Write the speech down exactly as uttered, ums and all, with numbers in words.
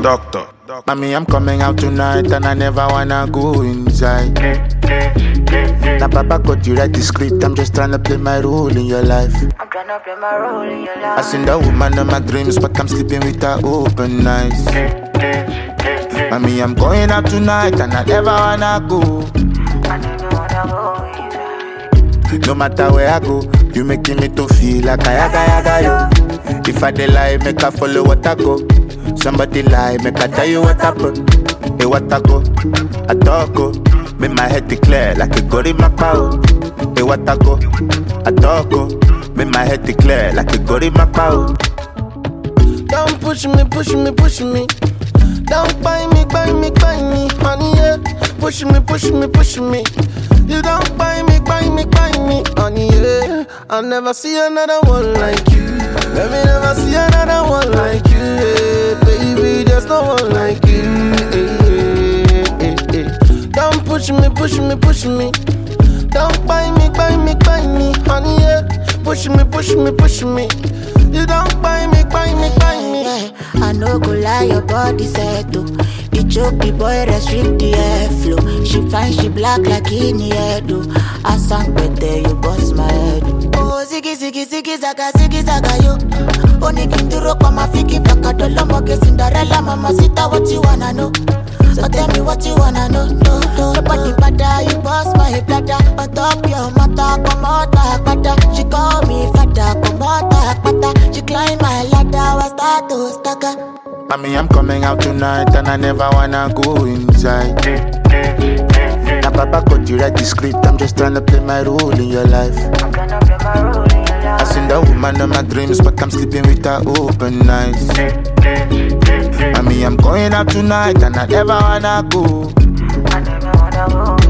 Doctor. Mommy, I'm coming out tonight and I never wanna go inside. Now Papa got you write the script, I'm just trying to play my role in your life. I'm trying to play my role in your life. I seen that woman in my dreams, but I'm sleeping with her open eyes. Mommy, I'm going out tonight and I never wanna go. I never wanna go inside. No matter where I go, you making me to feel like I yaga yaga yo. If I dey lie, make I follow what I go. Somebody lie, make I tell you what happened. Hey, what I go, I talk go. Make my head declare like a gory macao. Hey, what I go, I talk go. Make my head declare like a gory macao. Don't push me, push me, push me. Don't buy me, buy me, buy me, honey, yeah. Push me, push me, push me. You don't buy me, buy me, buy me, honey, yeah. I'll never see another one like you. Let me never see another one like you, yeah. Baby, there's no one like you, yeah, yeah, yeah. Don't push me, push me, push me. Don't buy me, buy me, buy me, honey, yeah. Push me, push me, push me. You don't buy me, buy me, buy me. Yeah, I know go lie, your body set to. You choke the boy, restrict the airflow. She fine, she black like in the head. I sang better, you bust my head. Oh, ziggy, ziggy, ziggy, zaga, ziggy, zaga, yo. Only king to rock on my fiki, baka, dolo, moge, Cinderella, mama, sita, what you wanna know? So tell me what you wanna know, no, no. Your body bada, you bust my bladder. On top your mata, come out, bada. She call me fada, come out, bada. She climb my ladder, was start to stagger. Mommy, I'm coming out tonight and I never wanna go inside. Now Papa got you write the script, I'm just trying to play my role in your life. I'm gonna play my role in your life. I seen that woman in my dreams, but I'm sleeping with her open eyes. Mommy, I'm going out tonight and I never wanna go. I never wanna go.